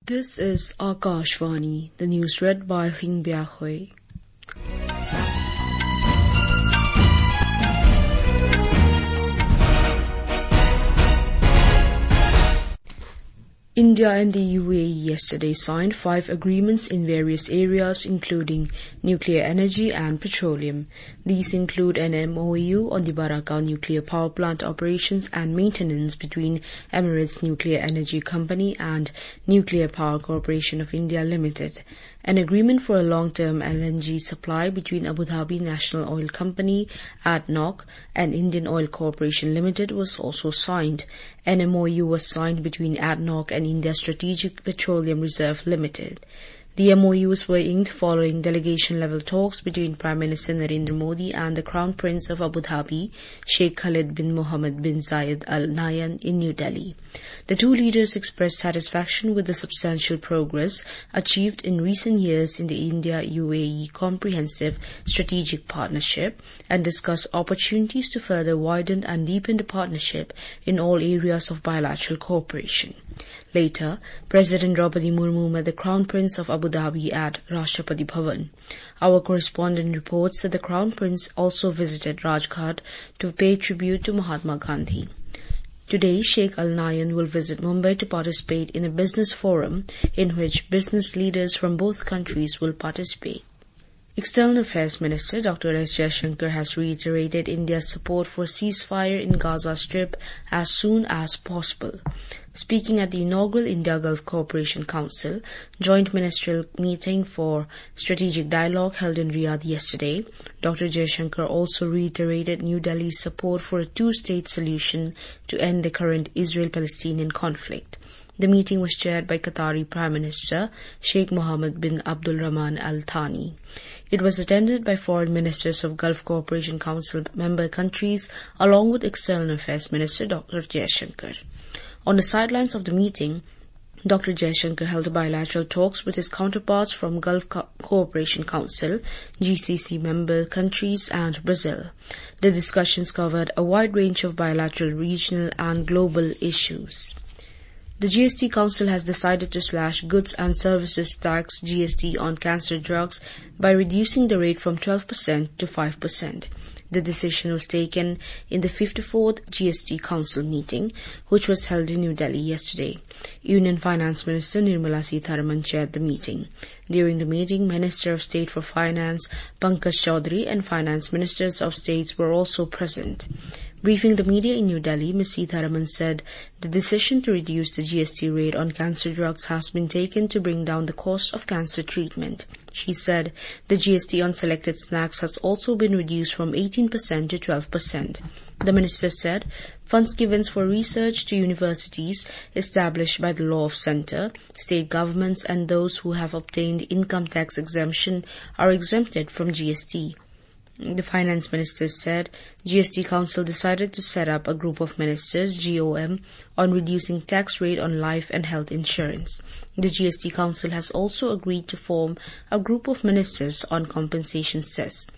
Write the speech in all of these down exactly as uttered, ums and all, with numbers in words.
This is Akashvani, the news read by Hing Biahui. India and the U A E yesterday signed five agreements in various areas, including nuclear energy and petroleum. These include an M O U on the Barakah nuclear power plant operations and maintenance between Emirates Nuclear Energy Company and Nuclear Power Corporation of India Limited. An agreement for a long-term L N G supply between Abu Dhabi National Oil Company, A D N O C, and Indian Oil Corporation Limited was also signed. An M O U was signed between A D N O C and India Strategic Petroleum Reserve Limited. The M O Us were inked following delegation-level talks between Prime Minister Narendra Modi and the Crown Prince of Abu Dhabi, Sheikh Khalid bin Mohammed bin Zayed Al Nahyan in New Delhi. The two leaders expressed satisfaction with the substantial progress achieved in recent years in the India-U A E Comprehensive Strategic Partnership and discussed opportunities to further widen and deepen the partnership in all areas of bilateral cooperation. Later, President Draupadi Murmu met the Crown Prince of Abu Dhabi at Rashtrapati Bhavan. Our correspondent reports that the Crown Prince also visited Rajghat to pay tribute to Mahatma Gandhi. Today, Sheikh Al Nahyan will visit Mumbai to participate in a business forum in which business leaders from both countries will participate. External Affairs Minister Doctor S. Jaishankar has reiterated India's support for ceasefire in Gaza Strip as soon as possible. Speaking at the inaugural India-Gulf Cooperation Council joint ministerial meeting for strategic dialogue held in Riyadh yesterday, Doctor Jaishankar also reiterated New Delhi's support for a two-state solution to end the current Israel-Palestinian conflict. The meeting was chaired by Qatari Prime Minister Sheikh Mohammed bin Abdul Rahman Al Thani. It was attended by foreign ministers of Gulf Cooperation Council member countries along with External Affairs Minister Doctor Jaishankar. On the sidelines of the meeting, Doctor Jaishankar held bilateral talks with his counterparts from Gulf Co- Cooperation Council, G C C member countries and Brazil. The discussions covered a wide range of bilateral, regional and global issues. The G S T Council has decided to slash goods and services tax G S T on cancer drugs by reducing the rate from twelve percent to five percent. The decision was taken in the fifty-fourth G S T Council meeting, which was held in New Delhi yesterday. Union Finance Minister Nirmala Sitharaman chaired the meeting. During the meeting, Minister of State for Finance Pankaj Chaudhary and Finance Ministers of States were also present. Briefing the media in New Delhi, Miz Sitharaman said the decision to reduce the G S T rate on cancer drugs has been taken to bring down the cost of cancer treatment. She said the G S T on selected snacks has also been reduced from eighteen percent to twelve percent. The minister said funds given for research to universities established by the Law of Centre, state governments and those who have obtained income tax exemption are exempted from G S T. The Finance Minister said G S T Council decided to set up a group of ministers, G O M, on reducing tax rate on life and health insurance. The G S T Council has also agreed to form a group of ministers on compensation cess.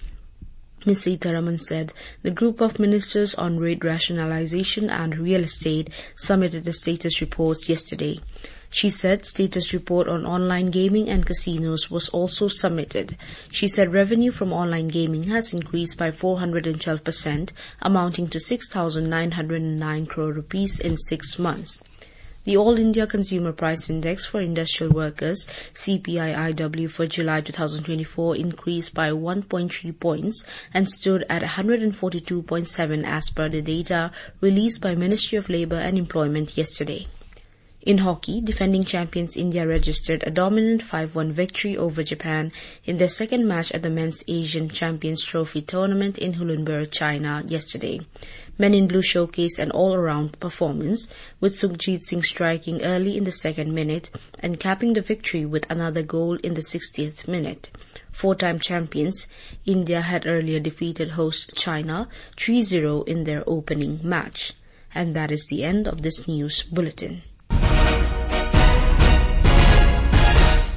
Miz Sitharaman said the group of ministers on rate rationalization and real estate submitted the status reports yesterday. She said status report on online gaming and casinos was also submitted. She said revenue from online gaming has increased by four hundred twelve percent, amounting to six thousand nine hundred nine crore rupees in six months. The All India Consumer Price Index for Industrial Workers, C P I I W, for July twenty twenty-four increased by one point three points and stood at one hundred forty-two point seven as per the data released by Ministry of Labour and Employment yesterday. In hockey, defending champions India registered a dominant five one victory over Japan in their second match at the Men's Asian Champions Trophy tournament in Hulunbury, China yesterday. Men in Blue showcased an all-around performance, with Sukhjit Singh striking early in the second minute and capping the victory with another goal in the sixtieth minute. Four-time champions, India had earlier defeated host China three zero in their opening match. And that is the end of this news bulletin.